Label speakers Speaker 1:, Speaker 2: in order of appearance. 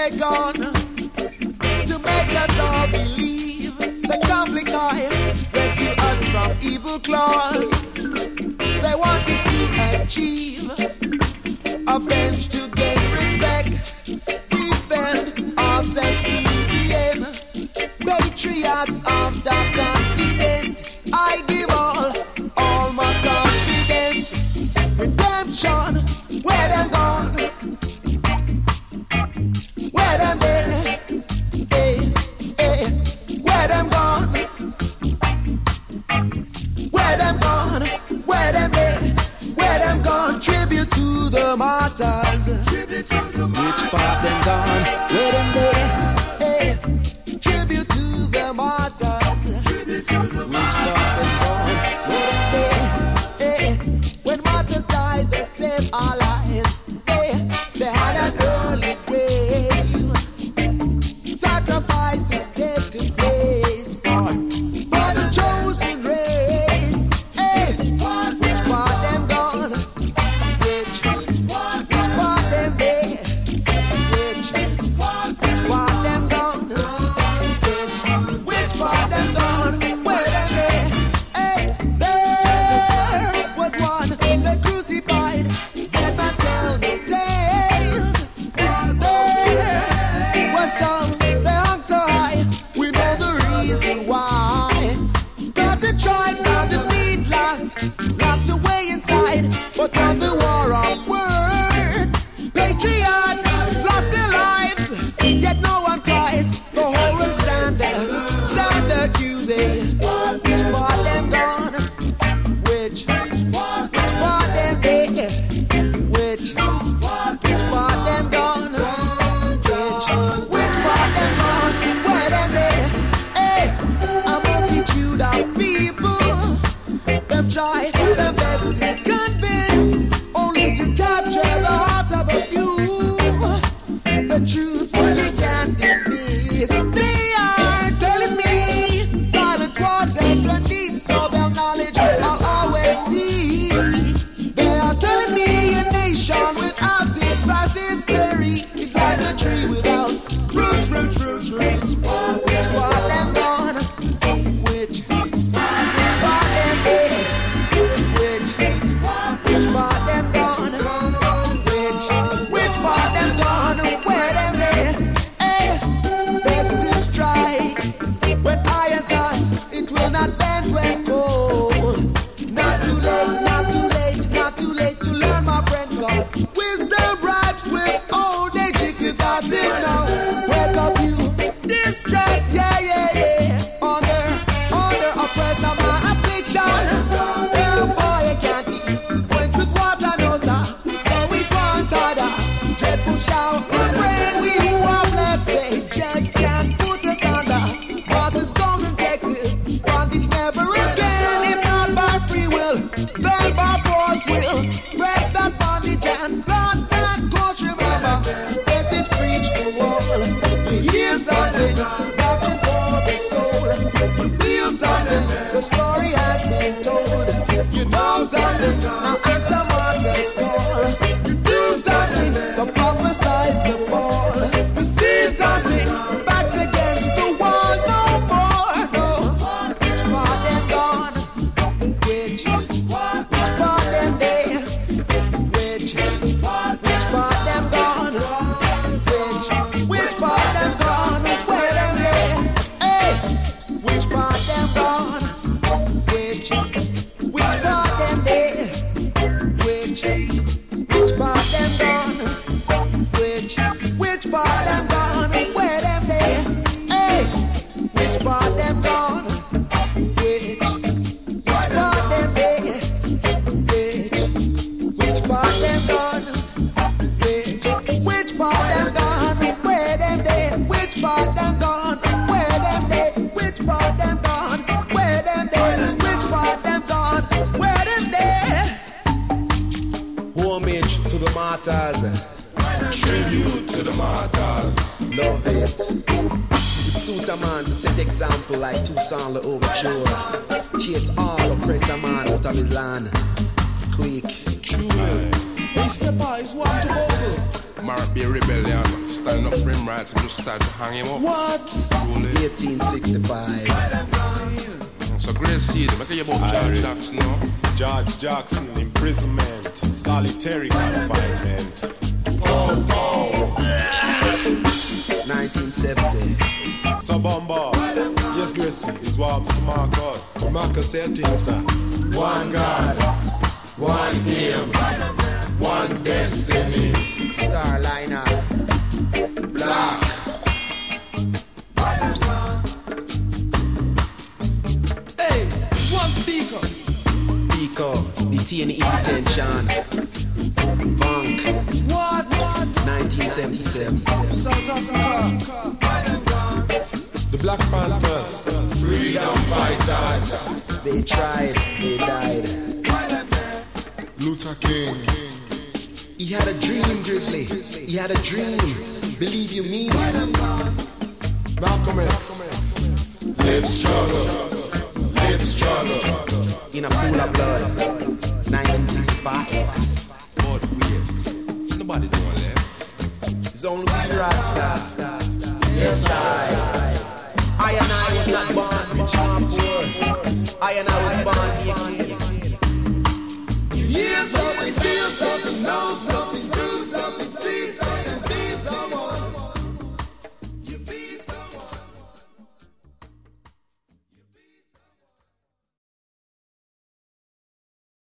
Speaker 1: they gone to make us all believe the conflict oil rescue us from evil claws. They wanted to achieve avenge to gain respect, defend ourselves to the end. Patriots of the continent, I give all my confidence. Redemption, where them gone? Where them there? Hey, hey, where them gone? Where them gone? Where them there? Where them gone? Tribute to the martyrs. Tribute to the martyrs. Which part them gone? Where them there? Hey, tribute to the martyrs. Tribute to the martyrs. Which part them gone? Where them there? Hey, when martyrs died, they saved our lives. Hey, they had an early grave. Sacrifices taken place for the chosen race. Hey, which part them gone? Which part them dead? Which part them gone? Which part them gone? Where them dead? Hey, there was one they crucified. Let me tell the tale. There was some they hung so high. We know the reason why. Got the tribe, got the beats locked away inside. But on the war of words, patriots lost their lives. Yet no one cries. The whole world stand accused. Which part them gone? Which part them dead? Which part them gone? Which part them gone? Where them there? Hey, a multitude of people, them try their best to convince, only to capture the hearts of a few. The truth they can't dismiss. They are telling me silent waters run deep, so their knowledge I'll always see. They are telling me a nation without its past history is like a tree without roots. Which part them gone? Which part them dead? Which part them gone? Which part them gone? Where them there? Hey, best to strike when iron's hot. It will not bend when cold. Not too late, not too late, not too late to learn, my friend. 'Cause wisdom rhymes with old age. If you got it now, wake up you distress, yeah. Under oppressor man affliction. Therefore you can't be quenched with water, no sir. Though we want harder, dreadful shout. When we who are blessed, they just can't put us under. Father's golden Texas, bondage never again. If not by free will, then by force will. Break that bondage and plant that course. Remember, message preached to all. You hear something, doctrine for the soul. You feel something, the story has been told. You know something, now answer martyr's call. You do something, the prophesize the ball. You see something, backs against the wall, no more, no. Which part them gone? Which part them there? Which part them gone? Which part them gone? Where them there? Hey, which part them gone? Which part them there? Which part them gone? Which part them gone? Where them there? Hey, which part them gone? Which part them there? Which part them gone? Which part them gone? Where them there? Which part them gone? Where them there? Which part them gone? Where them there? Which part them gone? Where them there? Homage to the martyrs.
Speaker 2: Tribute to the martyrs.
Speaker 1: Love it. It suits a man to set example like Toussaint L'Ouverture. Chase all oppressor man out of his land. Quick.
Speaker 2: Truly. Hey, Stepper is one to bogle. Mark be a rebellion. Standing up for him rights and just start to hang him up.
Speaker 1: What? 1865.
Speaker 2: So great see them. I tell you about George Jackson now.
Speaker 3: George Jackson, imprisonment, solitary confinement.
Speaker 1: 1970.
Speaker 3: So Bomba, yes Gracie, is what to Marcus. Marcus said things, sir.
Speaker 2: One God, one aim, one destiny.
Speaker 1: Starliner.
Speaker 2: Black.
Speaker 1: Hey, Swamp Pico. Pico, detained in detention. Funk. What? 1977. South Africa.
Speaker 3: The Black Panthers,
Speaker 2: Freedom fighters.
Speaker 1: They tried, they died.
Speaker 2: Luther King.
Speaker 1: He had a dream, Grizzly. He had a dream. Believe you me.
Speaker 3: Malcolm X.
Speaker 2: Live struggle. Live struggle.
Speaker 1: In a pool of blood. 1965.
Speaker 2: But wait, nobody don't left.
Speaker 1: It's only we Rasta. Yes, I and I was not born rich and poor. I and I was born here. You hear something, feel something, know something.